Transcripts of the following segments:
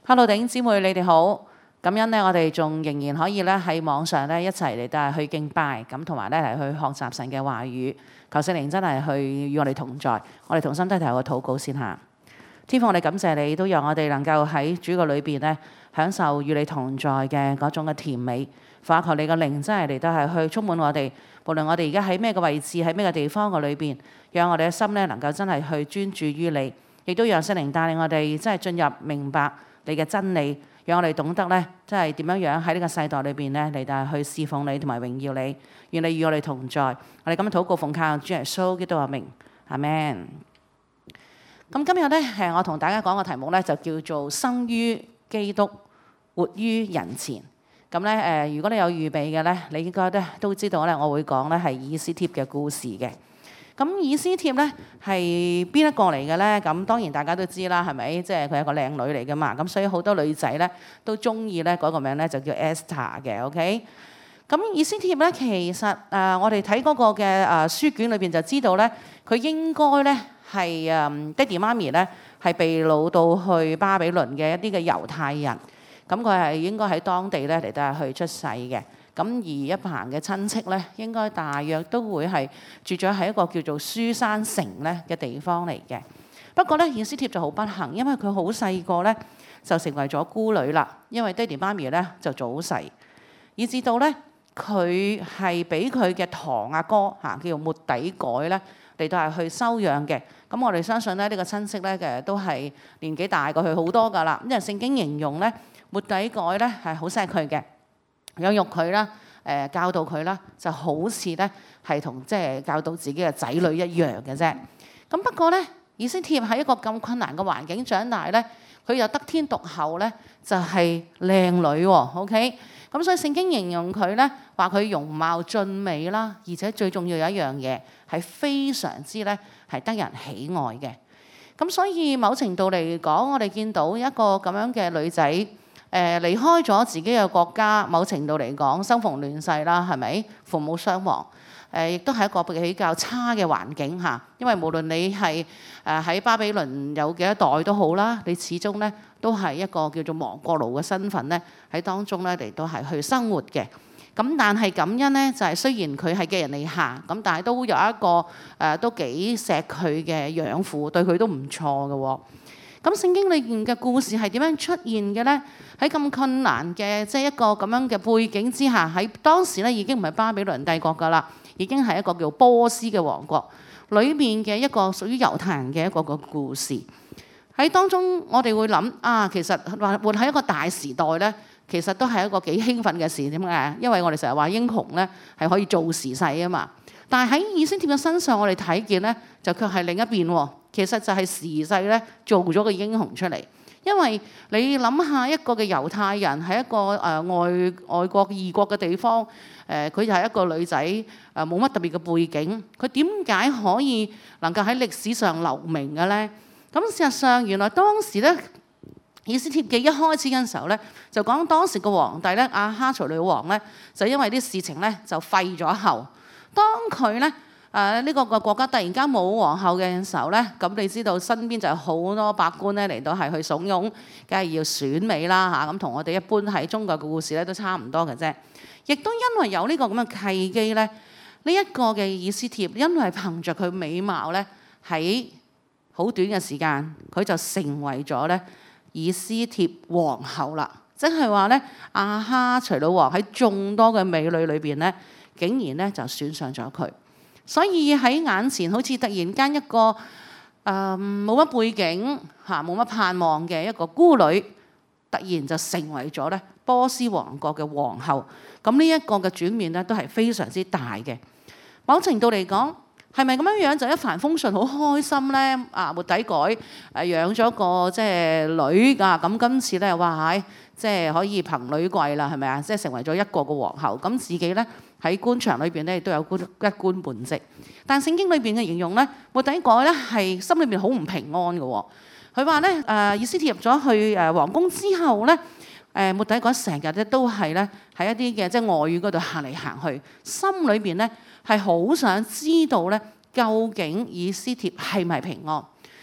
Hello， 弟兄姊妹，你哋好。感恩咧，我哋仲仍然可以咧喺網上咧一齊嚟到去敬拜，咁同埋咧嚟去學習神嘅話語。求聖靈真係去與我哋同在。我哋同心低頭個禱告先下。天父，我哋感謝你，都讓我哋能夠喺主嘅裏邊咧享受與你同在嘅嗰種嘅甜美。求你嘅靈真係嚟到係去充滿我哋，無論我哋而家喺咩嘅位置，喺咩嘅地方嘅裏邊，讓我哋嘅心咧能夠真係去專注於你，亦都讓聖靈帶領我哋真係進入明白你嘅真理，讓我哋懂得咧，即係點樣樣喺呢個世代裏邊咧嚟到去侍奉你同埋榮耀你。願你與我哋同在。我哋今日禱告奉靠主耶穌基督嘅名，阿們。咁今日咧我同大家講個題目咧就叫做生於基督，活於人前。咁咧如果你有預備嘅咧，你應該咧都知道咧，我會講咧係以斯帖嘅故事嘅。咁以斯帖咧係邊一個嚟嘅咧？咁當然大家都知啦，係咪？即係佢係一個靚女嚟噶嘛。咁所以好多女仔咧都中意咧嗰個名咧就叫 Esther 嘅。OK。咁以斯帖咧其實我哋睇嗰個嘅書卷裏邊就知道咧，佢應該咧係爹哋媽咪咧係被擄到去巴比倫嘅一啲嘅猶太人。咁佢係應該喺當地咧嚟到去出世嘅。咁而一行嘅親戚咧，應該大約都會係住咗喺一個叫做書珊城咧嘅地方嚟嘅。不過咧，以斯帖就好不幸，因為佢好細個咧就成為咗孤女啦。因為爹哋媽咪咧就早逝，以至到咧佢係俾佢嘅堂阿哥叫做末底改咧嚟到係去收養嘅。咁我哋相信咧呢個親戚咧嘅都係年紀大過佢好多噶啦。因為聖經形容咧末底改咧係好錫佢嘅。養育佢啦，教導佢啦，就好似咧係同即係教導自己嘅仔女一樣嘅啫。咁不過咧，以斯帖喺一個咁困難嘅環境長大咧，佢又得天獨厚咧，就係靚女喎。OK，咁所以聖經形容佢咧話佢容貌俊美啦，而且最重要有一樣嘢係非常之咧係得人喜愛嘅。咁所以某程度嚟講，我哋見到一個咁樣嘅女仔。離開咗自己嘅國家，某程度嚟講，生逢亂世啦，係咪？父母雙亡，亦都係一個比較差嘅環境嚇。因為無論你係喺巴比倫有幾多代都好啦，你始終咧都係一個叫做亡國奴嘅身份咧喺當中咧嚟到係去生活嘅。咁但係感恩咧，就係雖然佢係寄人籬下，咁但係都有一個都幾錫佢嘅養父，對佢都唔錯嘅喎。咁聖經裏面嘅故事係點樣出現嘅咧？喺咁困難嘅即係一個咁樣嘅背景之下，喺當時咧已經唔係巴比倫帝國噶啦，已經係一個叫波斯嘅王國裏面嘅一個屬於猶太人嘅一個故事。喺當中我哋會諗其實活喺一個大時代咧，其實都係一個幾興奮嘅事。點解？因為我哋成日話英雄咧係可以做時勢啊嘛。但係喺以斯帖嘅身上，我哋睇見咧就卻係另一邊喎。其實就係時勢咧做咗個英雄出嚟。因為你諗下一個嘅猶太人喺一個外國異國嘅地方，佢就係一個女仔，冇乜特別嘅背景，佢點解可以能夠喺歷史上留名嘅咧？咁事實上原來當時咧，以斯帖記一開始嘅時候咧，就講當時個皇帝咧亞哈隨魯王咧，就因為啲事情咧就廢咗後，當佢咧。呢個國家突然間冇皇后嘅時候咧，咁你知道身邊就有好多百官咧嚟到係去慫恿，梗係要選美啦嚇。咁同我哋一般喺中國嘅故事咧都差唔多嘅啫。亦都因為有呢個咁嘅契機咧，呢一個嘅以斯帖，因為憑着佢美貌咧，喺好短嘅時間，佢就成為咗咧以斯帖皇后啦。即係話咧，亞哈隨魯王喺眾多嘅美女裏邊咧，竟然咧就選上咗佢。所以喺眼前好似突然間一個冇乜背景冇乜盼望嘅一個孤女，突然就成為咗咧波斯王國嘅皇后。咁呢一個嘅轉變咧都係非常之大嘅。某程度嚟講，係咪咁樣樣就一帆風順好開心咧？末底改養咗個即係女㗎，咁今次咧哇即係可以憑女貴啦，係咪啊？即係成為咗一個嘅皇后，咁自己咧喺官場裏邊咧亦都有一官半職。但聖經裏邊嘅形容咧，末底改咧係心裏邊好唔平安嘅喎。佢話咧以斯帖入咗去皇宮之後咧，末底改成日咧都係咧喺一啲嘅即係外院嗰度行嚟行去，心裏邊咧係好想知道咧究竟以斯帖係咪平安？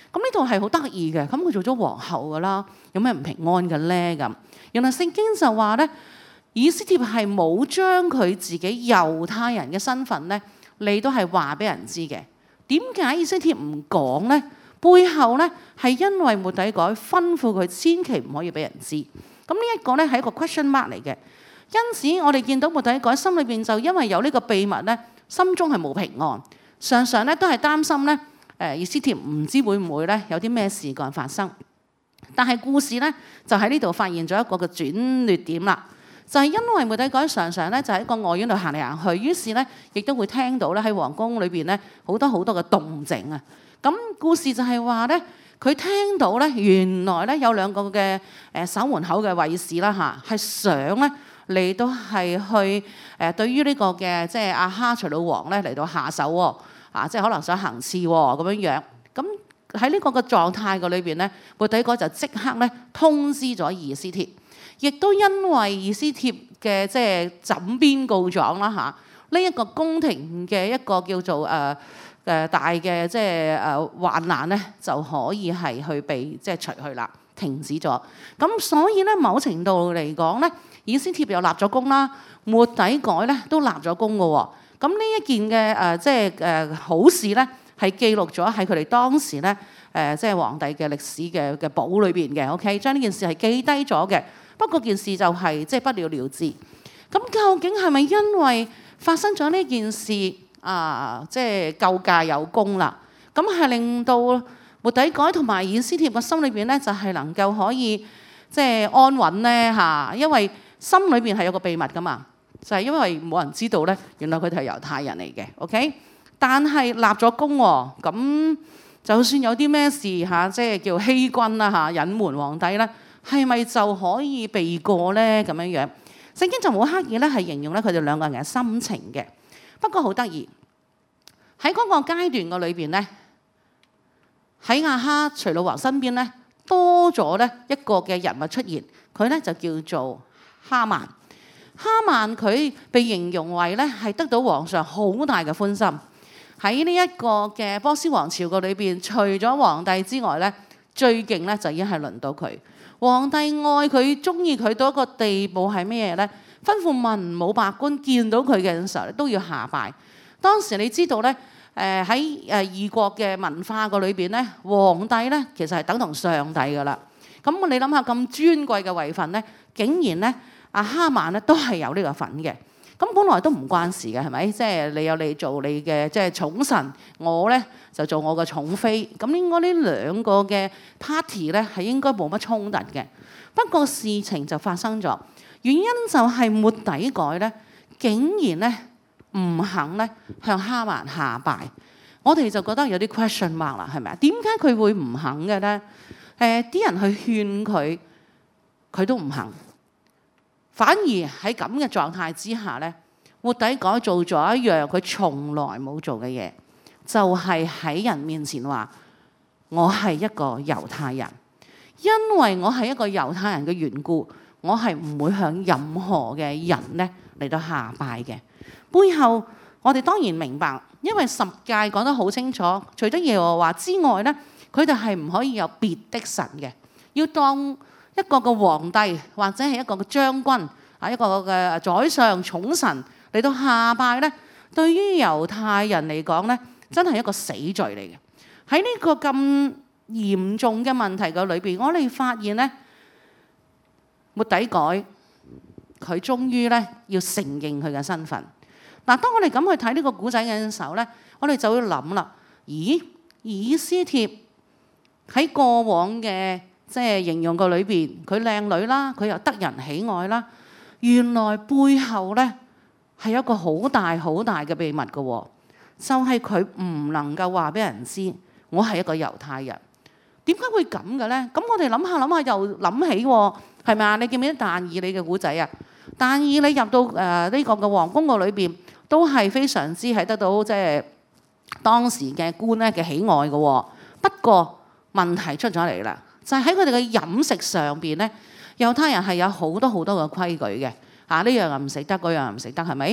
咁呢度係好得意嘅，咁佢做咗皇后噶啦，有咩唔平安嘅咧？咁原來聖經就話咧，以斯帖係冇將佢自己猶太人嘅身份咧，嚟到係話俾人知嘅。點解以斯帖唔講咧？背後咧係因為末底改吩咐佢千祈唔可以俾人知。咁呢一個咧係一個 question mark 嚟嘅。因此我哋見到末底改心裏邊就因為有呢個秘密咧，心中係冇平安，常常咧都係擔心咧。以斯帖唔知會唔會咧有啲咩事幹發生，但係故事咧就喺呢度發現咗一個嘅轉捩點啦，就係因為末底改常常咧就喺個外院度行嚟行去，於是咧亦都會聽到咧喺皇宮裏邊咧好多好多嘅動靜啊。咁故事就係話咧，佢聽到咧原來咧有兩個嘅守門口嘅衛士啦嚇，係想咧嚟到係去對於呢個嘅即係亞哈隨魯王咧嚟到下手喎。即係可能想行刺喎咁樣樣，咁喺呢個嘅狀態嘅裏邊咧，末底改就即刻咧通知咗以斯帖，亦都因為以斯帖嘅即係枕邊告狀啦嚇，呢一個宮廷嘅一個叫做大嘅即係患難咧，就可以係去被即係除去啦，停止咗。咁所以咧，某程度嚟講咧，以斯帖又立咗功啦，末底改咧都立咗功嘅喎。咁呢一件嘅即係好事咧，係記錄咗喺佢哋當時咧即係皇帝嘅歷史嘅簿裏邊嘅。OK， 將呢件事係記低咗嘅。不過件事就係即係不了了之。咁究竟係咪因為發生咗呢件事即係救駕有功啦？咁係令到末底改同埋以斯帖嘅心裏邊咧，就係能夠可以即係安穩咧嚇，因為心裏邊係有個秘密噶嘛。就係因為冇人知道咧，原來佢哋係猶太人嚟嘅 ，OK？ 但係立咗功喎，咁就算有啲咩事即係叫欺君啦隱瞞皇帝咧，係咪就可以避過咧？咁樣樣，聖經就冇刻意咧係形容咧佢哋兩個人嘅心情嘅。不過好得意喺嗰個階段嘅裏邊咧，喺亞哈隨魯王身邊咧多咗咧一個嘅人物出現，佢咧就叫做哈曼。哈曼佢被形容為咧係得到皇上好大嘅歡心，喺呢一個嘅波斯王朝嘅裏邊，除咗皇帝之外咧，最勁咧就已經係輪到佢。皇帝愛佢、中意佢到一個地步係咩嘢咧？吩咐文武百官見到佢嘅時候都要下拜。當時你知道咧，喺異國嘅文化個裏邊咧，皇帝咧其實係等同上帝噶啦。咁你諗下咁尊貴嘅位份咧，竟然咧〜哈曼咧都係有呢個份嘅，咁本來都唔關事嘅，係咪？即係你有你做你嘅即係寵臣，我咧就做我嘅寵妃，咁應該呢兩個嘅 party 咧係應該冇乜衝突嘅。不過事情就發生咗，原因就係末底改咧竟然咧唔肯咧向哈曼下拜，我哋就覺得有啲 question mark 啦，係咪啊？點解佢會唔肯嘅咧？啲人去勸佢，佢都唔肯。反而喺咁嘅狀態之下咧，末底改做咗一樣佢從來冇做嘅嘢，就係喺人面前話：我係一個猶太人，因為我係一個猶太人嘅緣故，我係唔會向任何嘅人咧嚟到下拜嘅。背後我哋當然明白，因為十誡講得好清楚，除咗耶和華之外咧，佢哋係唔可以有別的神嘅，要當一個嘅皇帝或者係一個嘅將軍一個嘅宰相寵臣嚟到下拜咧，對於猶太人嚟講咧，真係一個死罪嚟嘅。喺呢個咁嚴重嘅問題嘅裏邊，我哋發現咧，末底改佢終於咧要承認佢嘅身份。嗱，當我哋咁去睇呢個古仔嘅時候咧，我哋就會諗啦，咦，以斯帖喺過往嘅即係形容個裏邊，佢靚女啦，佢又得人喜愛啦。原來背後咧係一個好大好大嘅秘密嘅喎，就係佢唔能夠話俾人知，我係一個猶太人。點解會咁嘅咧？咁我哋諗下又諗起喎，係咪啊？你記唔記得但以理嘅古仔啊？但以理入到呢個嘅皇宮個裏邊，都係非常之係得到即係當時嘅官咧嘅喜愛嘅喎。不過問題出咗嚟啦，就係喺佢哋嘅飲食上邊咧。猶太人係有好多好多嘅規矩嘅，呢樣又唔食得，嗰樣又唔食得，係咪？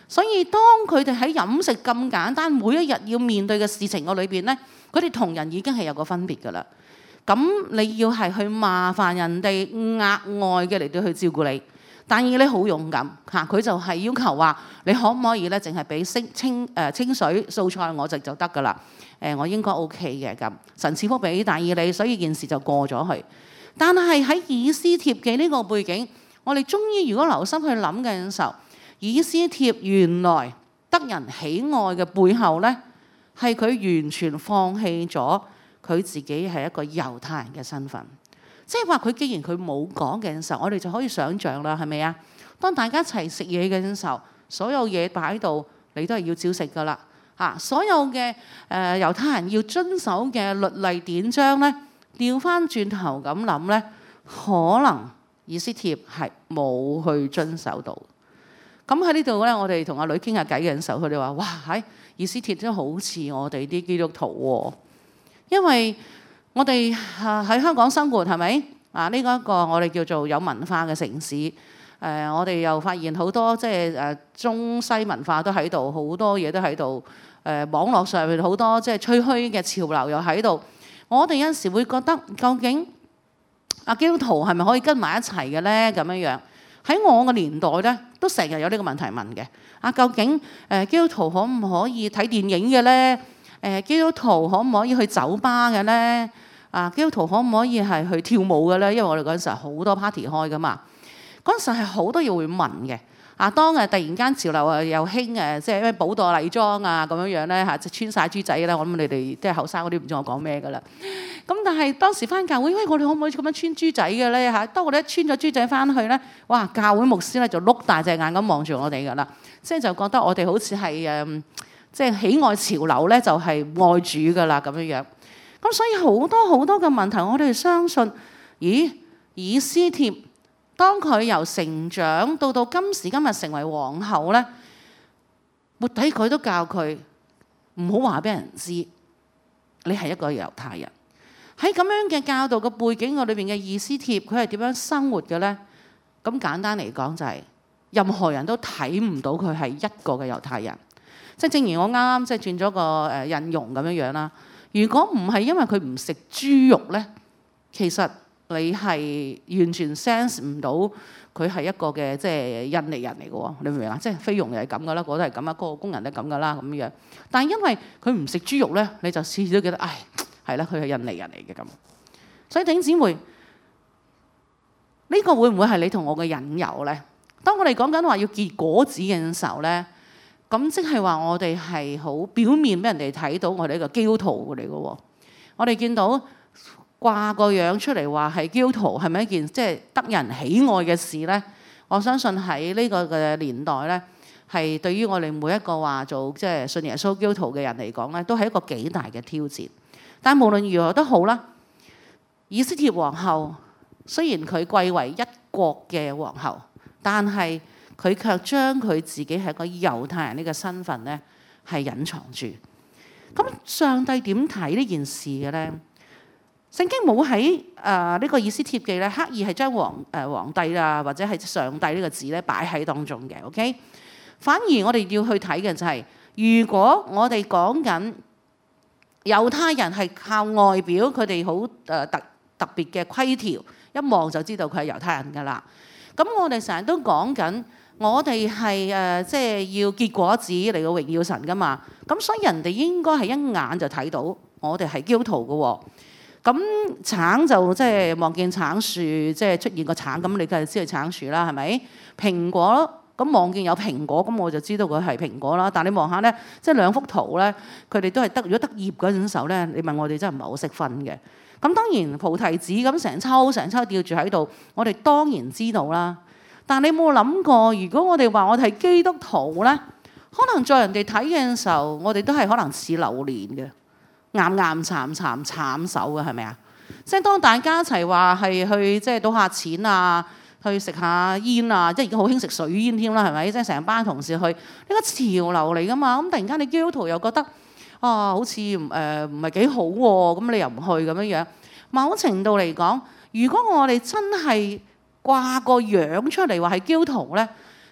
所以當佢哋喺飲食咁簡單，每一日要面對嘅事情嘅裏邊咧，佢哋同人已經係有個分別㗎啦。咁你要係去麻煩人哋額外嘅嚟到去照顧你，但以理好勇敢嚇，佢就係要求話你可唔可以咧，淨係俾清水素菜我就得㗎啦。我應該 OK 嘅咁，神賜福俾但以理，所以件事就過咗去。但係喺以斯帖記呢個背景，我哋終於如果留心去諗嘅時候，以斯帖原來得人喜愛嘅背後呢，係佢完全放棄咗佢自己係一個猶太人嘅身份。即係話佢既然佢冇講嘅時候，我哋就可以想像啦，係咪啊？當大家一齊食嘢嘅時候，所有嘢擺喺度，你都係要照食㗎啦。所有嘅猶太人要遵守嘅律例典章呢，調翻轉頭咁諗呢，可能以斯帖係冇去遵守到。咁喺呢度咧，我哋同阿女傾下偈嘅時候，佢哋話：哇，喺以斯帖真係好似我哋啲基督徒喎。因為我哋喺香港生活係咪？呢個一個我哋叫做有文化嘅城市。我哋又發現好多即係中西文化都喺度，好多嘢都喺度。網絡上面好多即係吹噓嘅潮流又喺度。我哋有陣時會覺得，究竟基督徒係咪可以跟埋一齊嘅咧？咁樣樣喺我個年代咧，都成日有呢個問題問嘅。究竟基督徒可唔可以睇電影嘅咧？基督徒可唔可以去酒吧嘅咧？基督徒可唔可以係去跳舞嘅咧？因為我哋嗰陣時好多 party 開噶嘛，嗰陣時係好多嘢會問嘅。當突然間潮流又興即係咩寶黛麗裝咁樣咧即穿晒豬仔啦。我諗你哋即係後生嗰啲唔知我講咩噶啦。咁但係當時翻教會，喂，我哋可唔可以咁樣穿豬仔嘅咧當我哋一穿咗豬仔翻去咧，哇！教會牧師咧就碌大隻眼咁望住我哋噶啦，即係就覺得我哋好似係即係喜愛潮流咧，就係愛主噶啦咁樣樣。咁所以好多好多嘅問題，我哋相信，咦？以斯帖當佢由成長到今時今日成為皇后咧，末底改都教佢唔好話俾人知你係一個猶太人。喺咁樣嘅教導嘅背景裏邊嘅以斯帖，佢係點樣生活嘅咧？咁簡單嚟講就係任何人都睇唔到佢係一個嘅猶太人。即係正如我啱啱即係轉咗個印容咁樣樣啦。如果唔係因為佢唔食豬肉咧，其實你係完全 sense 唔到佢係一個嘅即係印尼人嚟嘅喎，你明唔明啊？即係菲傭又係咁噶啦，嗰個都係咁啊，嗰個工人都係咁噶啦咁樣。但係因為佢唔食豬肉咧，你就次次都記得，唉，係啦，佢係印尼人嚟嘅咁。所以弟兄姊妹，呢個會唔會係你同我嘅引誘咧？當我哋講緊話要結果子嘅時候咧，咁即係話我哋係好表面俾人哋睇到我哋一個基督徒嚟嘅喎。我哋見到掛個樣出嚟話係基督徒，係咪一件即係得人喜愛嘅事咧？我相信喺呢個嘅年代咧，係對於我哋每一個話做即係信耶穌基督徒嘅人嚟講咧，都係一個幾大嘅挑戰。但無論如何都好啦，以斯帖皇后雖然佢貴為一國嘅皇后，但係佢卻將佢自己係一個猶太人呢個身份咧係隱藏住。咁上帝點睇呢件事嘅咧？聖經冇喺呢個以斯帖記咧刻意係將皇帝啊或者係上帝呢個字咧擺喺當中嘅 ，OK？ 反而我哋要去睇嘅就係，如果我哋講緊猶太人係靠外表，佢哋好特別嘅規條，一望就知道佢係猶太人㗎啦。咁我哋成日都講緊，我哋係即係要結果子嚟到榮耀神㗎嘛。咁所以人哋應該係一眼就睇到我哋係基督徒㗎喎。咁橙就即係望見橙樹，即係出現個橙，咁你梗係知係橙樹啦，係咪？蘋果咁望見有蘋果，咁我就知道佢係蘋果啦。但你望下咧，即係兩幅圖咧，佢哋都係得，如果得葉嗰陣時候咧，你問我哋真係唔係好識分嘅。咁當然菩提子咁成抽吊住喺度，我哋當然知道啦。但你有冇諗過，如果我哋話我哋係基督徒咧，可能在人哋睇嘅時候，我哋都係可能似榴蓮嘅。岩慘手嘅係咪啊？即係當大家一齊話係去即係賭下錢啊，去食下煙啊，即係而家好興食水煙添啦，係咪？即係成班同事去呢個潮流嚟噶嘛。咁突然間你基督徒又覺得好似唔係幾好喎，咁你又唔去咁樣樣。某程度嚟講，如果我哋真係掛個樣出嚟話係基督徒咧，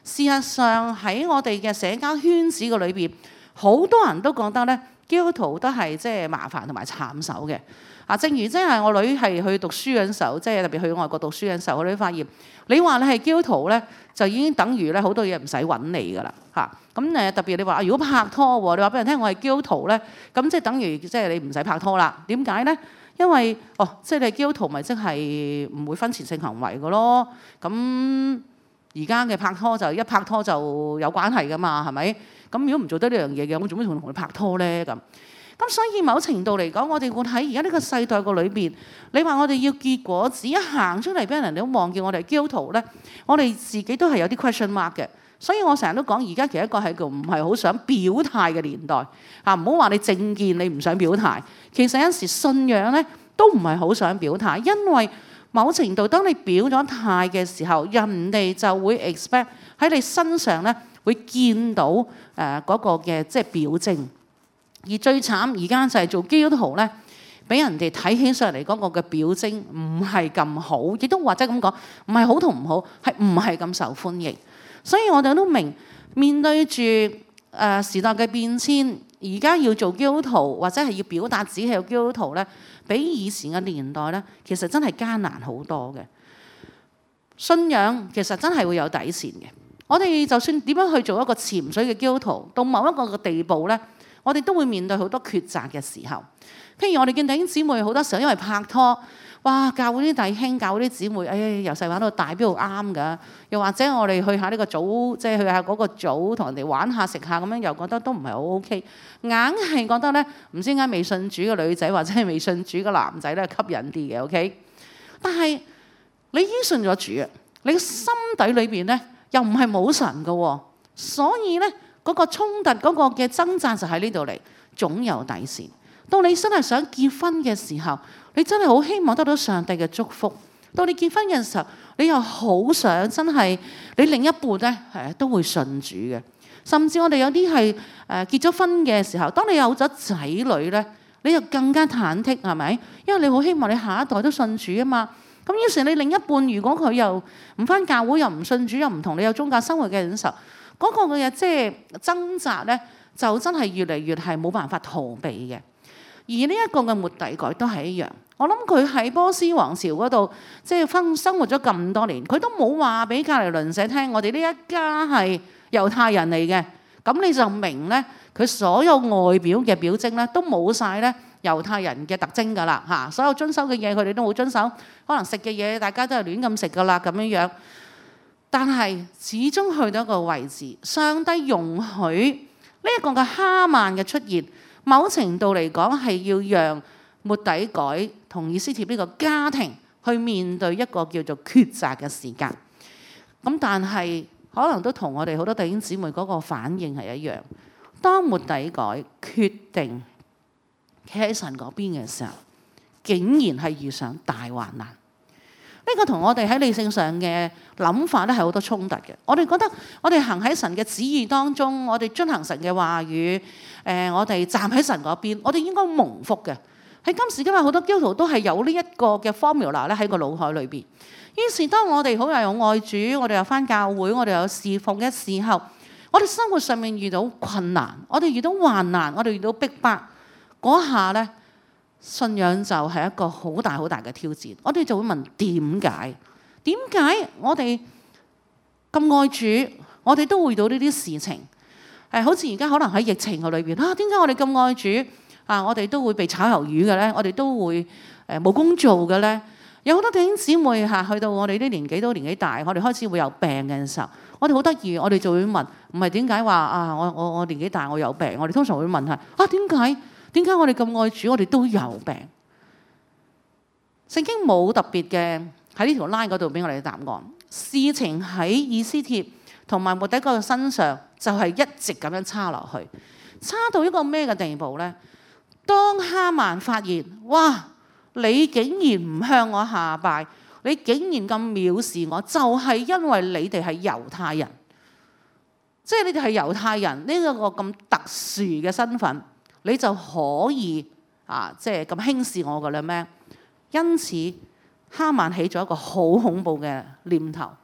事實上喺我哋嘅社交圈子嘅裏邊，好多人都覺得咧，基督徒都係即係麻煩同埋慘手嘅。正如即係我女係去讀書嗰陣時候，即係特別去外國讀書嗰陣時候，我哋發現你話你係基督徒咧，就已經等於咧好多嘢唔使揾你噶啦嚇。咁特別你話如果拍拖喎，你話俾人聽我係基督徒咧，咁即係等於即係你唔使拍拖啦。點解咧？因為即係你係基督徒，咪即係唔會婚前性行為嘅咯。咁而家嘅拍拖就一拍拖就有關係噶嘛，係咪？咁如果唔做得呢樣嘢嘅，我做咩同你拍拖咧？咁所以某程度嚟講，我哋會喺而家呢個世代個裏邊，你話我哋要結果子一行出嚟俾人哋都望見我哋係基督徒咧，我哋自己都係有啲 question mark 嘅。所以我成日都講，而家其實一個係個唔係好想表態嘅年代嚇，唔好話你政見你唔想表態，其實有時信仰咧都唔係好想表態，因為某程度當你表咗態嘅時候，人哋就會 expect 喺你身上咧會見到嗰個嘅即係表徵。而最慘而家就係做基督徒咧，俾人哋睇起上嚟嗰個嘅表徵唔係咁好，亦都或者咁講，唔係好同唔好，係唔係咁受歡迎。所以我哋都明面對住時代嘅變遷，而家要做基督徒或者係要表達自己係基督徒咧，比以前嘅年代咧，其實真係艱難好多嘅。信仰其實真係會有底線嘅。我哋就算點樣去做一個潛水嘅基督徒，到某一個嘅地步咧，我哋都會面對好多抉擇嘅時候。譬如我哋見弟兄姊妹好多時候因為拍拖，哇！教會啲弟兄、教會啲姊妹，由細玩到大，邊度啱㗎？又或者我哋去下呢個組，即係去下嗰個組，同人哋玩下食下咁樣，又覺得都唔係好 OK。硬係覺得咧，唔知點解未信主嘅女仔或者係未信主嘅男仔咧吸引啲嘅 OK。但係你已經信咗主啊，你嘅心底裏邊咧又唔係冇神嘅喎，所以咧嗰個衝突、嗰個嘅掙扎就喺呢度嚟，總有底線。到你真係想結婚嘅時候，你真係好希望得到上帝嘅祝福。到你結婚嘅時候，你又好想真係你另一半咧都會信主嘅。甚至我哋有啲係結咗婚嘅時候，當你有咗仔女咧，你就更加忐忑，係咪？因為你好希望你下一代都信主啊嘛。咁於是你另一半如果佢又唔返教會，又唔信主，又唔同你有宗教生活嘅人時候，嗰個嘅即係掙扎咧，就真係越嚟越係冇辦法逃避嘅。而呢一個嘅末底改都係一樣，我諗佢喺波斯王朝嗰度，即係生活咗咁多年，佢都冇話俾隔離鄰舍聽，我哋呢一家係猶太人嚟嘅。咁你就明咧，佢所有外表嘅表徵咧，都冇晒咧猶太人嘅特徵㗎啦嚇。所有遵守嘅嘢，佢哋都冇遵守，可能食嘅嘢，大家都係亂咁食㗎啦咁樣樣。但係始終去到一個位置，上帝容許呢一個嘅哈曼嘅出現。某程度嚟講係要讓末底改同以斯帖呢個家庭去面對一個叫做抉擇嘅時間。咁但係可能都同我哋好多弟兄姊妹嗰個反應係一樣。當末底改決定企喺神嗰邊嘅時候，竟然係遇上大患難。呢個同我哋喺理性上嘅諗法咧係好多衝突嘅。我哋覺得我哋行喺神嘅旨意當中，我哋遵行神嘅話語，我哋站喺神嗰邊，我哋應該蒙福嘅。喺今時今日好多基督徒都係有呢一個嘅 formula 咧喺個腦海裏邊。於是當我哋好有愛主，我哋又返教會，我哋有侍奉嘅時候，我哋生活上面遇到困難，我哋遇到患難，我哋遇到逼迫嗰下咧，信仰就係一個好大好大嘅挑戰。我哋就會問點解？點解我哋咁愛主，我哋都會遇到呢啲事情？好似而家可能喺疫情嘅裏邊啊，點解我哋咁愛主啊？我哋都會被炒魷魚嘅咧，我哋都會冇工做嘅咧。有好多弟兄姊妹去到我哋啲年紀都年紀大，我哋開始會有病嘅時候，我哋好得意，我哋就會問，唔係點解話啊？我年紀大，我有病。我哋通常會問係啊，點解我哋咁愛主，我哋都有病？聖經冇特別嘅喺呢條 line 嗰度俾我哋嘅答案。事情喺以斯帖同埋末底改嘅身上，就係一直咁樣差落去，差到一個咩嘅地步呢？當哈曼發現，哇！你竟然唔向我下拜，你竟然咁藐視我，就係因為你哋係猶太人，即係你哋係猶太人呢個咁特殊嘅身份，你就可以即係咁輕視我㗎啦咩？因此哈曼起咗一個好恐怖嘅念頭，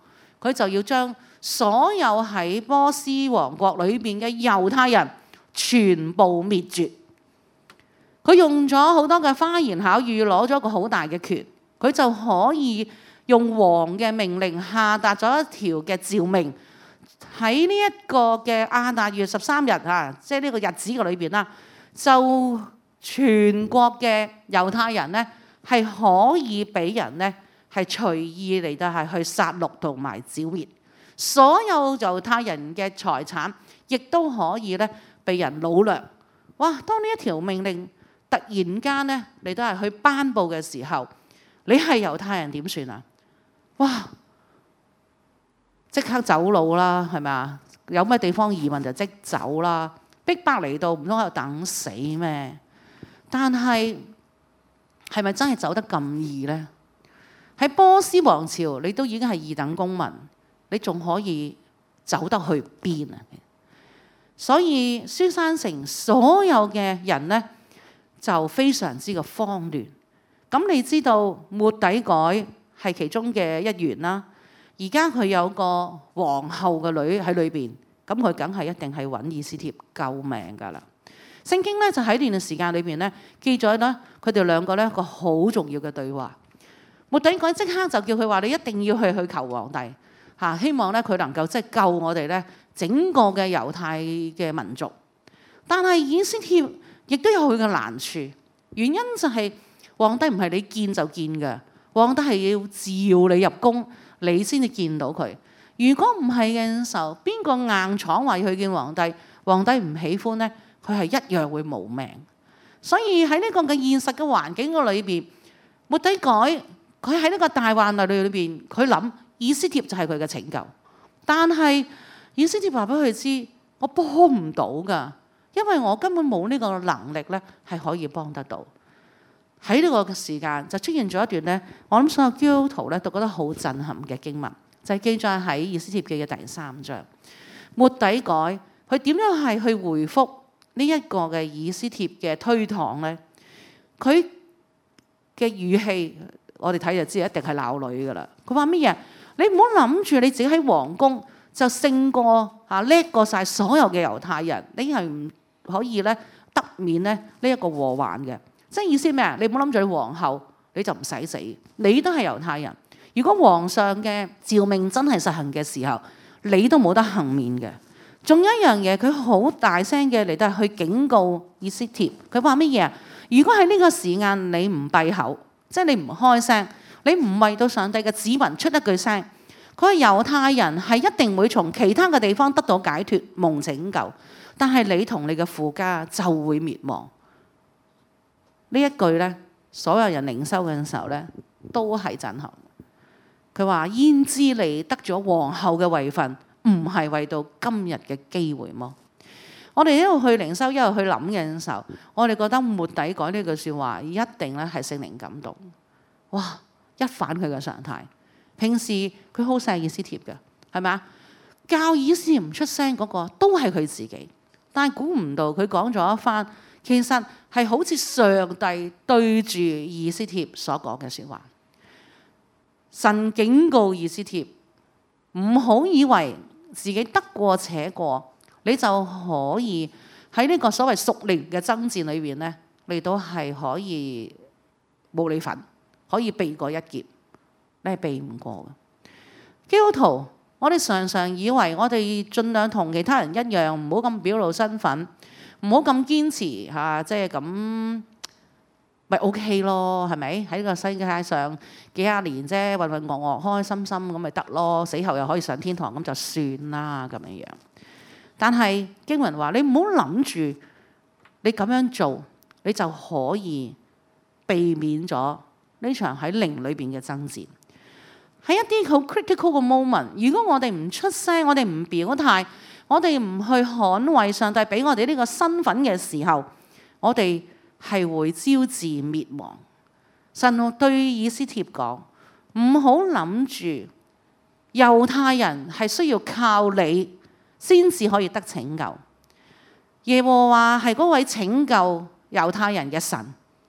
佢就要將所有喺波斯王國裏邊嘅猶太人全部滅絕。佢用咗好多嘅花言巧語，攞咗個好大嘅權，佢就可以用王嘅命令下達咗一條嘅詔命，喺呢一個嘅亞達月13日啊，即係呢個日子嘅裏邊啦，就全國嘅猶太人呢，係可以俾人呢係隨意嚟到係去殺戮同埋剿滅，所有猶太人嘅財產亦都可以呢被人擄掠。哇！當呢一條命令突然間呢，你都係去頒布嘅時候，你係猶太人點算啊？哇！即刻走佬啦，係咪啊？有咩地方移民就即走啦，逼迫嚟到唔通喺度等死咩？但係係咪真係走得咁易呢？喺波斯王朝，你都已經係二等公民，你仲可以走得去邊啊？所以書珊城所有嘅人呢，就非常之嘅慌亂。咁你知道末底改係其中嘅一員啦。而家佢有個皇后嘅女喺裏邊，咁佢梗係一定係揾以斯帖救命㗎啦。聖經咧就喺呢段時間裏邊咧記載咗佢哋兩個咧一個好重要嘅對話。末底改即刻就叫佢話：你一定要去求皇帝嚇，希望咧佢能夠即係救我哋咧整個嘅猶太嘅民族。但係以斯帖亦都有佢嘅難處，原因就係皇帝唔係你見就見嘅，皇帝係要召你入宮，你先至見到佢。如果唔係嘅時候，邊個硬闖話要去見皇帝，皇帝唔喜歡呢，佢係一樣會冇命。所以喺呢個嘅現實嘅環境嘅裏邊，末底改佢喺呢個大患難裏邊，佢諗以斯帖就係佢嘅拯救。但係以斯帖話俾佢知，我幫唔到㗎，因為我根本冇呢個能力咧，係可以幫得到。喺呢個嘅時間就出現咗一段咧，我諗所有基督徒咧都覺得好震撼嘅經文，就係記載喺以斯帖記嘅第3章。末底改佢點樣係去回覆呢一個嘅以斯帖嘅推搪咧？佢嘅語氣我哋睇就知一定係鬧女噶啦。佢話乜嘢？你唔好諗住你自己喺皇宮就勝過叻過晒所有嘅猶太人，你係唔可以咧得免咧呢一個禍患嘅。即係意思咩啊？你唔好諗住你皇后你就唔使死，你都係猶太人。如果皇上嘅詔命真係實行嘅時候，你都冇得幸免嘅。仲有一樣嘢，佢好大聲嘅嚟到去警告以斯帖。佢話乜嘢啊？如果喺呢個時間你唔閉口，即係你唔開聲，你唔為到上帝嘅子民出一句聲，佢話猶太人係一定會從其他嘅地方得到解脫蒙拯救，但係你同你嘅父家就會滅亡。呢一句咧，所有人領受嘅時候咧，都係震撼。佢話：焉知你得咗皇后嘅位份，唔係為到今日嘅機會麼？我哋一路去領受，一路去諗嘅時候，我哋覺得末底改呢句説話一定咧係聖靈感動。哇！一反佢嘅常態。平時佢好錫以斯帖嘅，係咪啊？教以斯帖唔出聲嗰個都係佢自己，但係估唔到佢講咗一番。其實係好似上帝對住以斯帖所講嘅説話。神警告以斯帖，唔好以為自己得過且過，你就可以喺呢個所謂屬靈嘅爭戰裏邊咧，你都係可以冇你份，可以避過一劫。你係避唔過嘅。基督徒，我哋常常以為我哋盡量同其他人一樣，唔好咁表露身份。唔好咁堅持嚇，即係咁咪 OK 咯，係咪？喺呢個世界上幾廿年啫，渾渾噩噩、開開心心咁咪得咯，死後又可以上天堂，咁就算啦咁樣樣。但係經文話：你唔好諗住你咁樣做，你就可以避免咗呢場喺靈裏邊嘅爭戰。喺一啲好 critical 嘅 moment，如果我哋唔出聲，我哋唔表態，我哋唔去捍衛上帝俾我哋呢個身份嘅時候，我哋係會招致滅亡。神對以斯帖講：唔好諗住猶太人係需要靠你先至可以得拯救。耶和華係嗰位拯救猶太人嘅神，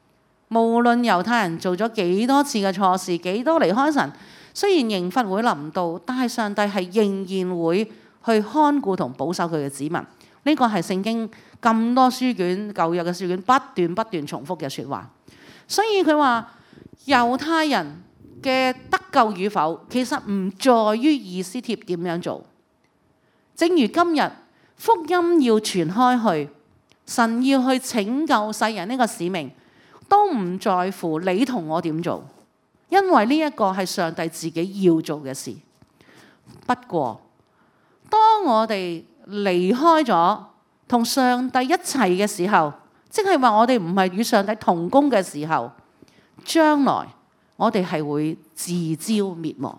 無論猶太人做咗幾多次嘅錯事，幾多離開神，雖然刑罰會臨到，但係上帝係仍然會去看顧同保守佢嘅子民。呢個係聖經咁多書卷舊約嘅書卷不斷重複嘅説話。所以佢話猶太人嘅得救與否，其實唔在於以斯帖點樣做。正如今日福音要傳開去，神要去拯救世人呢個使命，都唔在乎你同我點做，因為呢一個係上帝自己要做嘅事。不過，當我哋離開咗同上帝一齊嘅時候，即係話我哋唔係與上帝同工嘅時候，將來我哋係會自招滅亡。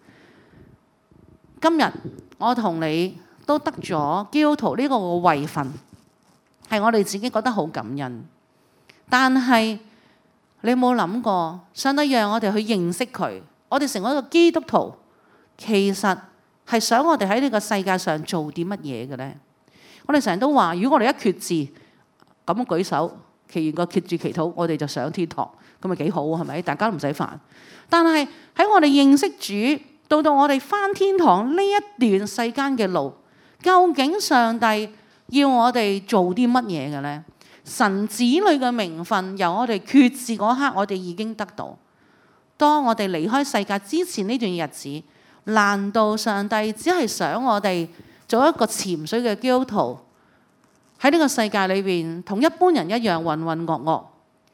今日我同你都得咗基督徒呢個位份，係我哋自己覺得好感恩。但係你有冇諗過，上帝讓我哋去認識佢，我哋成為一個基督徒，其實係想我哋喺呢個世界上做啲乜嘢嘅呢？我哋成日都話，如果我哋一決志咁舉手，祈完個決志祈禱，我哋就上天堂，咁咪幾好係咪？大家都唔使煩。但係喺我哋認識主到我哋返天堂呢一段世間嘅路，究竟上帝要我哋做啲乜嘢嘅呢？神子女嘅名分由我哋決志嗰刻，我哋已經得到。當我哋離開世界之前呢段日子，難道上帝只係想我哋做一個潛水嘅基督徒，喺呢個世界裏邊同一般人一樣渾渾噩噩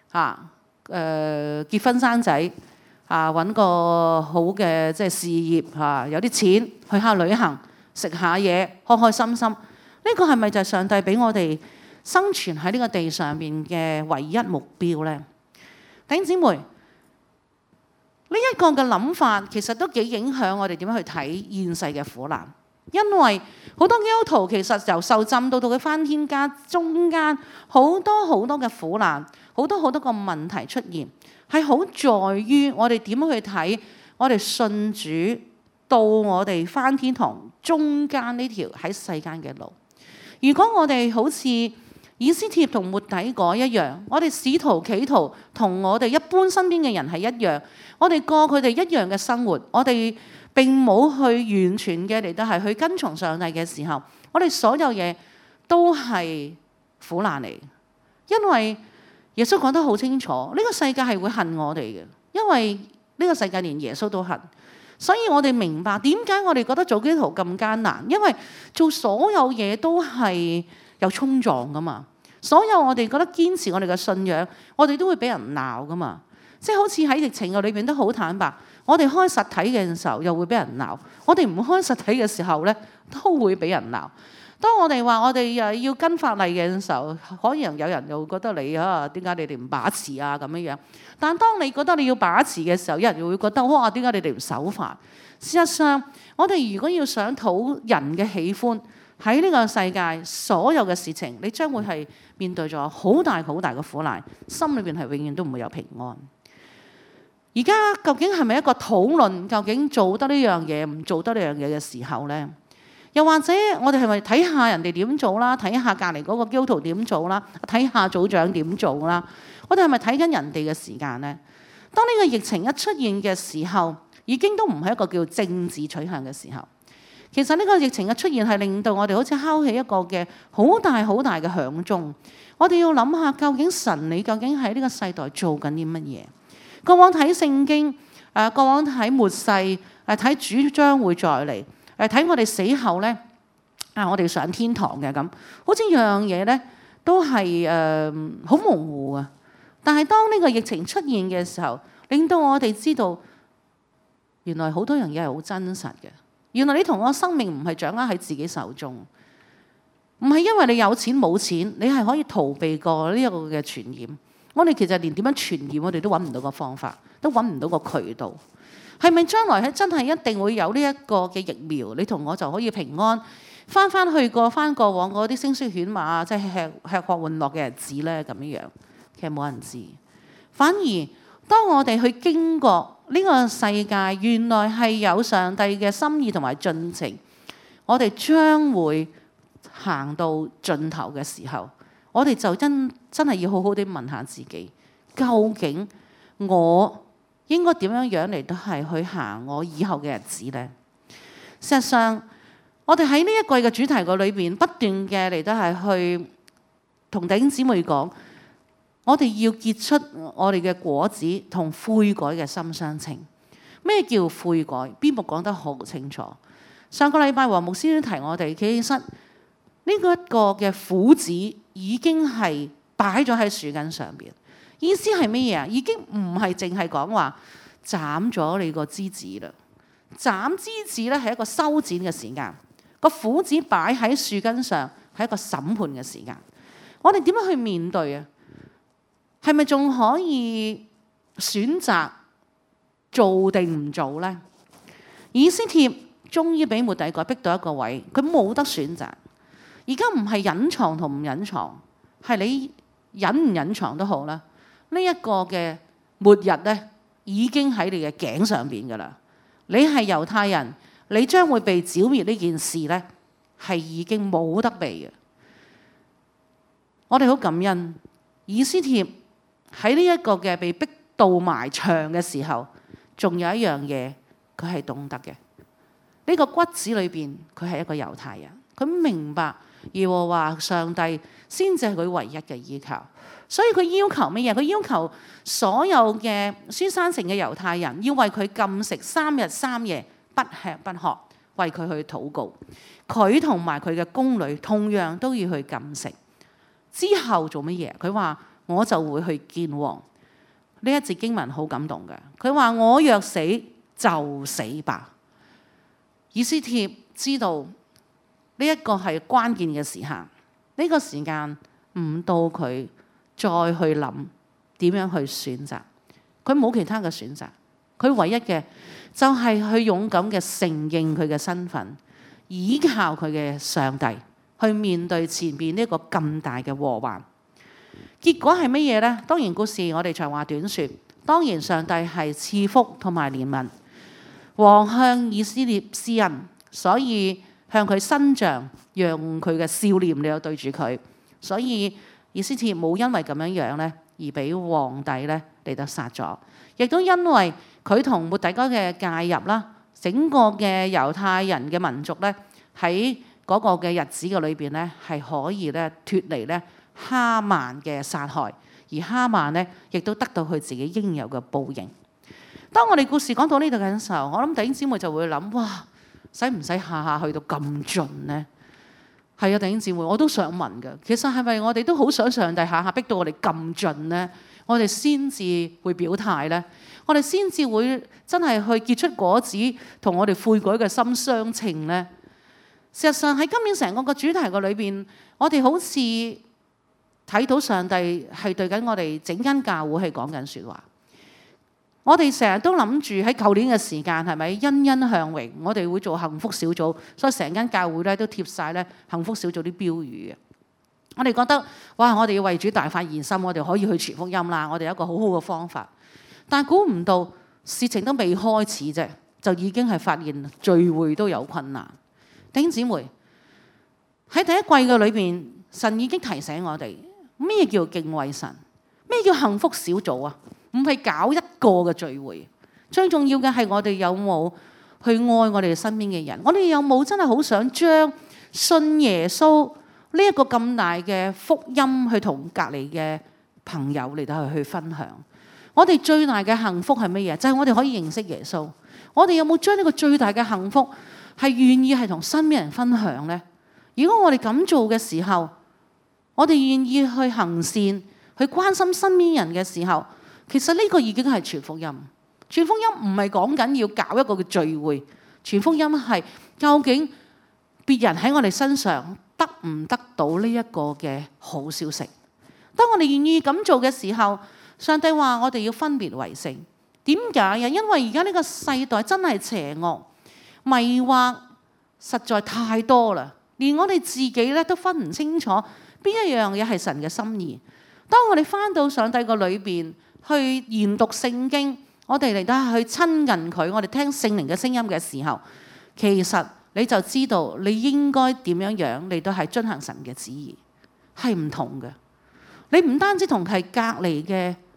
結婚生仔揾個好嘅即係事業有啲錢去下旅行食下嘢開開心心？呢個係咪就係上帝俾我哋生存喺呢個地上面嘅唯一目標呢？弟兄姊妹，呢一個嘅諗法其實都幾影響我哋點樣去睇現世嘅苦難，因為好多基督徒其實由受浸到佢返天家中間好多嘅苦難，好多個問題出現，係好在於我哋點樣去睇我哋信主到我哋返天堂中間呢條喺世間嘅路。如果我哋好似以斯帖同末底改一樣，我哋使徒企圖同我哋一般身邊嘅人係一樣，我哋過佢哋一樣嘅生活，我哋並冇去完全嘅嚟到係去跟從上帝嘅時候，我哋所有嘢都係苦難嚟。因為耶穌講得好清楚，呢個世界係會恨我哋嘅，因為呢個世界連耶穌都恨。所以我哋明白點解我哋覺得做基督徒咁艱難，因為做所有嘢都係有衝撞噶嘛。所有我哋覺得堅持我哋嘅信仰，我哋都會俾人鬧噶嘛。即係好似喺疫情嘅裏邊都好坦白，我哋開實體嘅時候又會俾人鬧，我哋唔開實體嘅時候咧都會俾人鬧。當我哋話我哋要跟法例嘅時候，可能有人又會覺得你點解你哋唔把持咁樣？但當你覺得你要把持嘅時候，有人又會覺得哇，點解你哋唔守法？事實上，我哋如果要想討人嘅喜歡，喺呢個世界所有嘅事情，你將會係面對咗好大嘅苦難，心裏邊係永遠都唔會有平安。而家究竟係咪一個討論究竟做得呢樣嘢唔做得呢樣嘢嘅時候呢？又或者我哋係咪睇下人哋點做啦，睇下隔離嗰個基督徒點做啦，睇下組長點做啦？我哋係咪睇緊人哋嘅時間呢？當呢個疫情一出現嘅時候，已經都唔係一個叫政治取向嘅時候。其實呢個疫情嘅出現係令到我哋好似敲起一個嘅好大嘅響鐘。我哋要諗下究竟神你究竟喺呢個世代做緊啲乜嘢？過往睇聖經，過往睇末世，睇主將會再嚟。睇我哋死後咧，我哋上天堂嘅咁，好似樣嘢咧都係好模糊啊！但係當呢個疫情出現嘅時候，令到我哋知道原來好多樣嘢係好真實嘅。原來你同我生命唔係掌握喺自己手中，唔係因為你有錢冇錢，你係可以逃避過呢一個嘅傳染。我哋其實連點樣傳染，我哋都揾唔到個方法，都揾唔到個渠道。係咪將來係真係一定會有呢一個嘅疫苗，你同我就可以平安翻去過往嗰啲聲色犬馬，即係吃喝玩樂嘅日子呢？咁樣其實冇人知。反而當我哋去經過呢個世界，原來係有上帝嘅心意同埋進程，我哋將會行到盡頭嘅時候，我哋就真係要好好地問下自己， 究竟我應該點樣嚟都係去行我以後嘅日子呢？事實上，我哋喺呢一季嘅主題個裏邊，不斷嘅嚟都係去同弟兄姊妹講，我哋要結出我哋嘅果子同悔改嘅心相稱。咩叫悔改？邊牧講得好清楚。上個禮拜黃牧師都提我哋，其實呢個一個嘅斧子已經係擺咗喺樹根上邊。意思係乜嘢啊？已經唔係淨係講話斬咗你個枝子啦。斬枝子咧係一個修剪嘅時間，個斧子擺喺樹根上係一個審判嘅時間。我哋點樣去面對啊？係咪仲可以選擇做定唔做呢？以斯帖終於俾末底改逼到一個位，佢冇得選擇。而家唔係隱藏同唔隱藏，係你隱唔隱藏都好啦。呢一個嘅末日咧，已經喺你嘅頸上邊噶啦。你係猶太人，你將會被剿滅呢件事咧，係已經冇得避嘅。我哋好感恩，以斯帖喺呢一個嘅被逼到埋牆嘅時候，仲有一樣嘢佢係懂得嘅。呢個骨子裏邊，佢係一個猶太人，佢明白耶和華上帝先至係佢唯一嘅依靠。所以佢要求乜嘢？佢要求所有嘅書珊城嘅猶太人要為佢禁食3日3夜，不吃不喝，為佢去禱告。佢同埋佢嘅宮女同樣都要去禁食。之後做乜嘢？佢話我就會去見王。呢一節經文好感動嘅。佢話我若死就死吧。以斯帖知道呢一個係關鍵嘅時刻，呢個時間唔到佢再去諗點樣去選擇，佢冇其他嘅選擇，佢唯一嘅就係去勇敢嘅承認佢嘅身份，依靠佢嘅上帝去面對前邊呢個咁大嘅禍患。結果係乜嘢呢？當然故事我哋長話短說，當然上帝係賜福同埋憐憫，王向以斯帖施恩，所以向佢伸杖，讓佢嘅笑臉嚟到對住佢，所以以斯帖冇因為咁樣樣咧而俾皇帝咧嚟到殺咗，亦都因為佢同末底改嘅介入啦，整個嘅猶太人嘅民族咧喺嗰個嘅日子嘅裏邊咧係可以咧脫離咧哈曼嘅殺害，而哈曼咧亦都得到佢自己應有嘅報應。當我哋故事講到呢度嘅時候，我諗弟兄姊妹就會諗：哇，使唔使下下去到咁盡呢？係啊，弟兄姊妹，我都想問㗎。其實係咪我哋都好想上帝下下逼到我哋咁盡呢？我哋先至會表態呢？我哋先至會真係去結出果子，同我哋悔改嘅心相稱呢？事實上喺今年成個主題個裏邊，我哋好似睇到上帝係對緊我哋整間教會係講緊説話。我哋成日都諗住喺舊年嘅時間係咪欣欣向榮？我哋會做幸福小組，所以成間教會咧都貼晒咧幸福小組啲標語嘅。我哋覺得哇，我哋要為主大發熱心，我哋可以去傳福音啦。我哋有一個好好嘅方法，但係估唔到事情都未開始啫，就已經係發現聚會都有困難。弟兄姊妹喺第一季嘅裏邊，神已經提醒我哋咩叫敬畏神，咩叫幸福小組啊？唔係搞一個嘅聚會，最重要嘅係我哋有冇去愛我哋身邊嘅人，我哋有冇真係好想將信耶穌呢一個咁大嘅福音去同隔離嘅朋友嚟到去分享。我哋最大嘅幸福係乜嘢？就係我哋可以認識耶穌。我哋有冇將呢個最大嘅幸福係願意係同身邊人分享呢？如果我哋咁做嘅時候，我哋願意去行善，去關心身邊人嘅時候，其實呢個已經係傳福音。傳福音唔係講緊要搞一個嘅聚會，傳福音係究竟別人喺我哋身上得唔得到呢一個嘅好消息。當我哋願意咁做嘅時候，上帝話我哋要分別為聖。點解啊？因為而家呢個世代真係邪惡，迷惑實在太多啦，連我哋自己咧都分唔清楚邊一樣嘢係神嘅心意。當我哋返到上帝個裏邊，去研讀聖經，我哋嚟到去親近佢，我哋聽聖靈嘅聲音嘅時候，其實你就知道你應該點樣樣嚟到係遵行神嘅旨意，係唔同嘅。你唔單止同係隔離嘅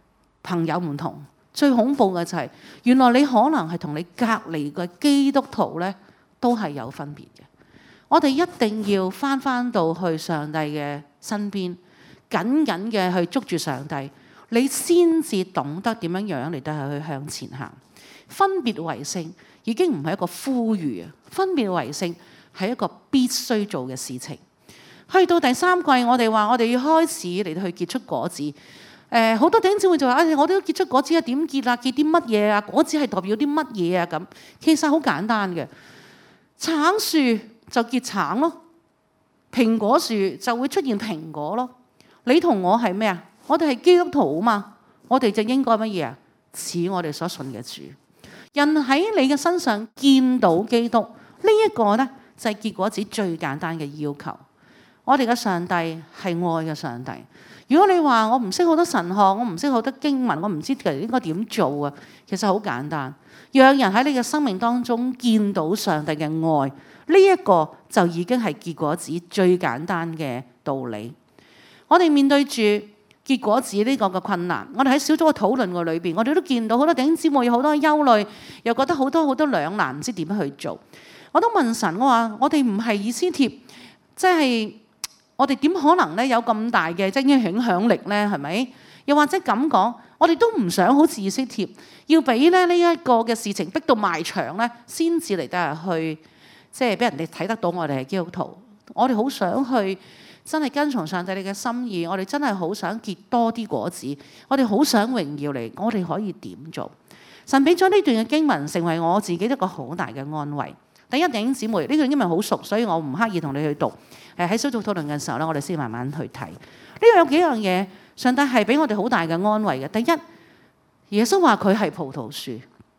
朋友唔同。最恐怖嘅就係，原來你可能係同你隔離嘅基督徒咧，都係有分別嘅。我哋一定要返到去上帝嘅身邊，緊緊嘅去捉住上帝，你先至懂得點樣嚟到去向前行。分別為聖已經唔係一個呼籲啊，分別為聖係一個必須做嘅事情。去到第三季，我哋話我哋要開始嚟到去結出果子。好多弟兄姊妹就話：我哋都結出果子啊，點結啊？結啲乜嘢啊？果子係代表啲乜嘢啊？咁其實好簡單嘅，橙樹就結橙咯，蘋果樹就會出現蘋果咯。你同我係咩啊？我哋係基督徒啊嘛，我哋就應該乜嘢啊？似我哋所信嘅主。人喺你嘅身上見到基督，呢一個呢，就係結果子最簡單嘅要求。我哋嘅上帝係愛嘅上帝。如果你話我唔識好多神學，我唔識好多經文，我唔知其實應該點做啊？其實好簡單，讓人喺你嘅生命當中見到上帝嘅愛，呢一個就已經係結果子最簡單嘅道理。我哋面對住結果子呢個嘅困難，我哋喺小組嘅討論嘅裏邊，我哋都見到好多弟兄姊妹有好多憂慮，又覺得好多兩難，唔知點樣去做。我都問神，我話我哋唔係以斯帖，即係。我哋點可能咧有咁大嘅即係影響力咧？係咪？又或者咁講，我哋都唔想好似以斯帖，要俾咧呢一個嘅事情逼到埋牆咧，先至嚟得去，即係俾人哋睇得到我哋係基督徒。我哋好想去真係跟從上帝你嘅心意，我哋真係好想結多啲果子，我哋好想榮耀你。我哋可以點做？神俾咗呢段嘅經文，成為我自己一個好大嘅安慰。第一，弟兄姊妹，呢段經文好熟，所以我唔刻意同你去讀。喺小組討論嘅時候咧，我哋先慢慢去睇。呢度有幾樣嘢，上帝係俾我哋好大嘅安慰嘅。第一，耶穌話佢係葡萄樹，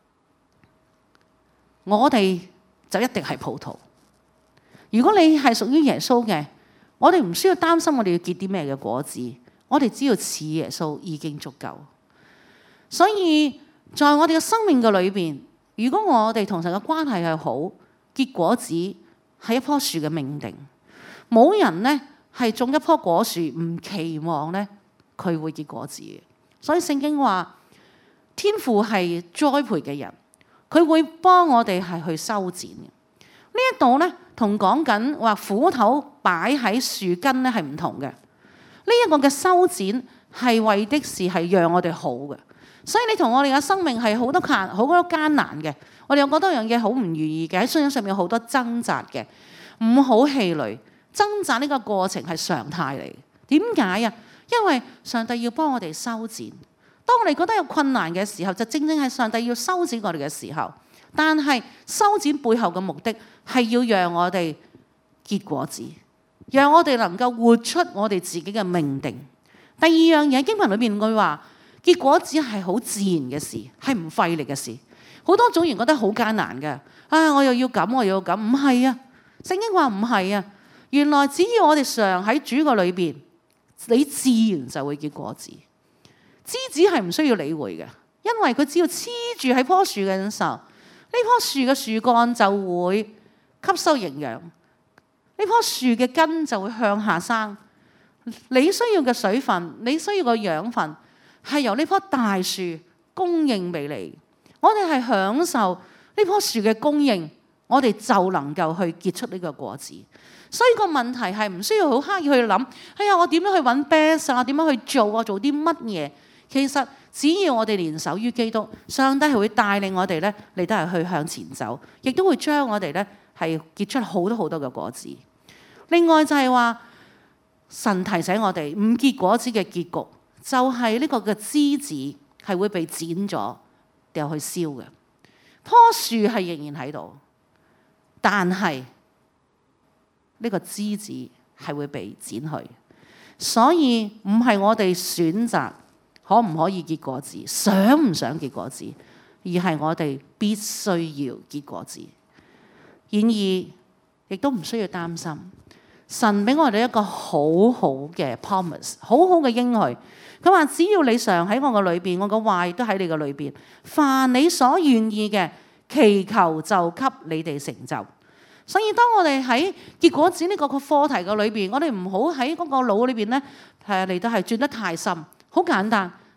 我哋就一定係葡萄。如果你係屬於耶穌嘅，我哋唔需要擔心我哋要結啲咩嘅果子，我哋只要似耶穌已經足夠。所以在我哋嘅生命嘅裏邊，如果我哋同神嘅關係係好，結果子係一棵樹嘅命定。冇人呢係種一棵果樹唔期望呢佢會結果子嘅。所以聖經話天父係栽培嘅人，佢會幫我哋係去修剪嘅。呢一度呢同講緊話斧頭擺喺樹根呢係唔同嘅。呢一個嘅修剪係為的是係讓我哋好嘅。所以你同我哋嘅生命係好多艱難嘅，我哋有好多樣嘢好唔如意嘅，喺信仰上面有好多掙扎嘅，唔好氣餒。掙扎呢個過程係常態嚟。點解啊？因為上帝要幫我哋修剪。當我哋覺得有困難嘅時候，就正正係上帝要修剪我哋嘅時候。但係修剪背後嘅目的係要讓我哋結果子，讓我哋能夠活出我哋自己嘅命定。第二樣嘢，經文裏面佢話結果子係好自然嘅事，係唔費力嘅事。好多組員覺得好艱難嘅，我又要咁，我又要咁，唔係啊。聖經話唔係啊。原來只要我哋常喺主個裏邊，你自然就會結果子。枝子係唔需要理會嘅，因為佢只要黐住喺棵樹嘅時候，呢棵樹嘅樹幹就會吸收營養，呢棵樹嘅根就會向下生。你需要嘅水分，你需要嘅養分，係由呢棵大樹供應俾你。我哋係享受呢棵樹嘅供應，我哋就能夠去結出呢個果子。所以個問題係唔需要好刻意去諗，我點樣去揾 best 啊？點樣去做啊？做啲乜嘢？其實只要我哋連手於基督，上帝係會帶領我哋咧嚟得係去向前走，亦都會將我哋咧係結出好多嘅果子。另外就係話，神提醒我哋唔結果子嘅結局，就係呢個嘅枝子係會被剪咗掉去燒嘅。棵樹係仍然喺度，但係呢個枝子係會被剪去，所以唔係我哋選擇可唔可以結果子，想唔想結果子，而係我哋必須要結果子。然而，亦都唔需要擔心，神俾我哋一個好好嘅 promise， 好好嘅應許。佢話只要你常喺我嘅裏邊，我嘅話亦都喺你嘅裏邊，凡你所願意嘅，祈求就給你哋成就。所以當我哋喺結果子呢個課題嘅裏邊，我哋唔好喺嗰個腦裏邊咧嚟到係轉得太深。好簡單，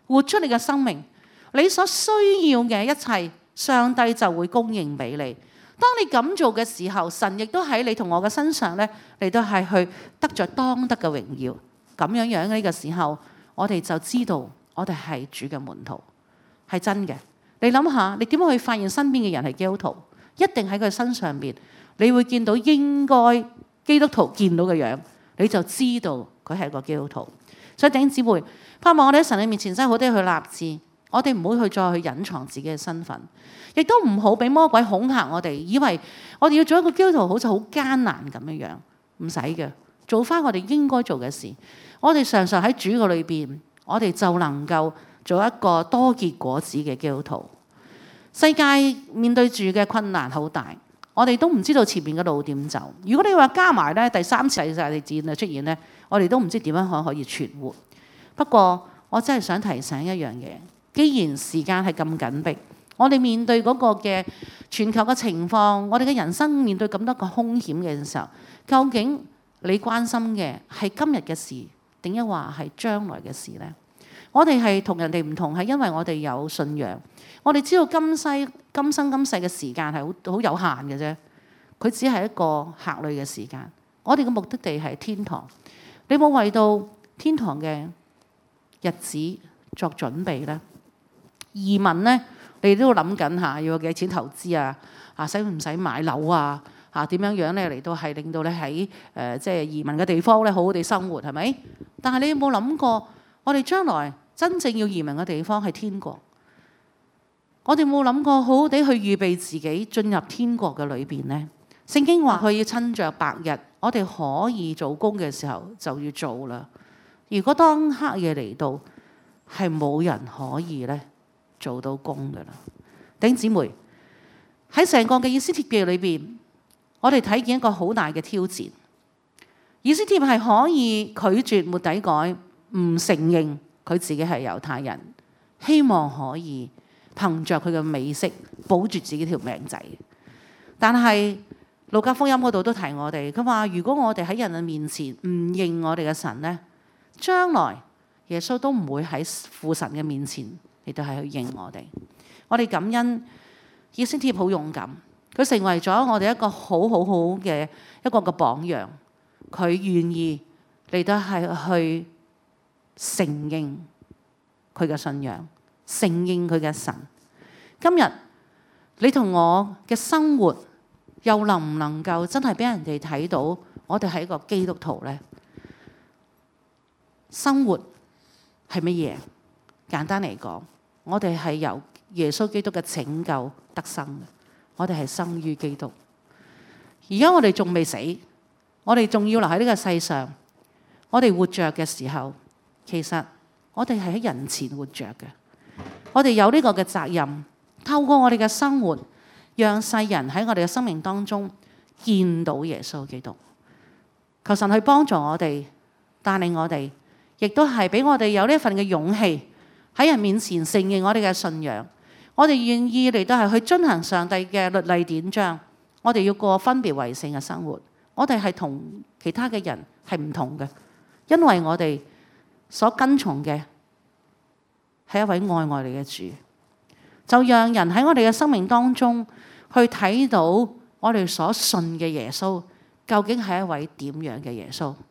活出你嘅生命，你所需要嘅一切，上帝就會供應俾你。當你咁做嘅時候，神亦都喺你同我嘅身上咧，嚟到係去得着當得嘅榮耀。咁樣樣呢個時候，我哋就知道我哋係主嘅門徒，係真嘅。你諗下，你點樣去發現身邊嘅人係基督徒？一定喺佢身上邊，你會見到應該基督徒見到嘅樣，你就知道佢係一個基督徒。所以弟兄姊妹，盼望我哋喺神嘅面前真係好啲去立志，我哋唔好去再去隱藏自己嘅身份，亦都唔好俾魔鬼恐嚇我哋，以為我哋要做一個基督徒好似好艱難咁樣樣，唔使嘅，做翻我哋應該做嘅事。我哋常常喺主嘅裏邊，我哋就能夠做一個多結果子嘅基督徒。世界面對住嘅困難好大，我哋都唔知道前面嘅路點走。如果你話加埋咧第三次世界大戰出現咧，我哋都唔知點樣可以存活。不過我真係想提醒一樣嘢，既然時間係咁緊迫，我哋面對嗰個嘅全球嘅情況，我哋嘅人生面對咁多個兇險嘅時候，究竟你關心嘅係今日嘅事，定抑或係將來嘅事呢？我哋係同人哋唔同，係因為我哋有信仰。我哋知道今生今世嘅時間係好有限嘅啫，佢只係一個客旅嘅時間。我哋嘅目的地係天堂。你冇為到天堂嘅日子作準備呢？移民呢，你都要諗緊下，要有幾多錢投資啊？使唔使買樓啊？點樣樣咧嚟到係令到你喺即係移民嘅地方咧好好地生活係咪？但係你有冇諗過，我哋將來真正要移民嘅地方係天國？我哋冇諗過好好地去預備自己進入天國嘅裏邊呢？聖經話佢要趁着白日，我哋可以做工嘅時候就要做啦。如果當黑夜嚟到，係冇人可以咧做到工噶啦。弟兄姊妹，喺成個嘅以斯帖記裏邊，我哋睇見一個好大嘅挑戰。以斯帖係可以拒絕末底改，唔承認佢自己係猶太人，希望可以憑着佢嘅美色保住自己條命仔。但係路加福音嗰度都提我哋，佢話如果我哋喺人嘅面前唔認我哋嘅神呢，將來耶穌都唔會喺父神嘅面前嚟到係去認我哋。我哋感恩以斯帖好勇敢，佢成為咗我哋一個好嘅一個嘅榜樣。佢願意嚟到係去承認佢嘅信仰，承認佢嘅神。今日你同我嘅生活又能唔能夠真係俾人哋睇到我哋係一個基督徒呢？生活係乜嘢？簡單嚟講，我哋係由耶穌基督嘅拯救得生嘅，我哋係生於基督。而家我哋仲未死，我哋仲要留喺呢個世上。我哋活着嘅時候，其實我哋係喺人前活着嘅。我哋有呢個嘅責任，透過我哋嘅生活，讓世人喺我哋嘅生命當中見到耶穌基督。求神去幫助我哋，帶領我哋，亦都係俾我哋有呢一份嘅勇氣，喺人面前承認我哋嘅信仰。我哋願意嚟到係去遵行上帝嘅律例典章。我哋要過分別為聖嘅生活。我哋係同其他嘅人係唔同嘅，因為我哋所跟從嘅係一位愛我哋嘅主。就讓人喺我哋嘅生命當中去睇到我哋所信嘅耶穌究竟係一位點樣嘅耶穌。